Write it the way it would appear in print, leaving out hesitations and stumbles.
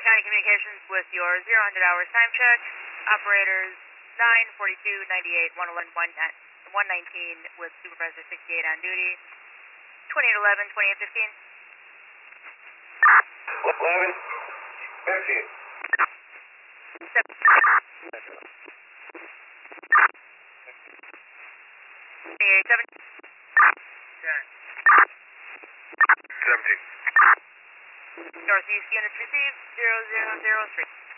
County Communications with your 0 100 hours time check. Operators 942, 98, 111, 119 with Supervisor 68 on duty. 2811, 2815. 11, 15. 7. 7. 17. Northeast units received 0003.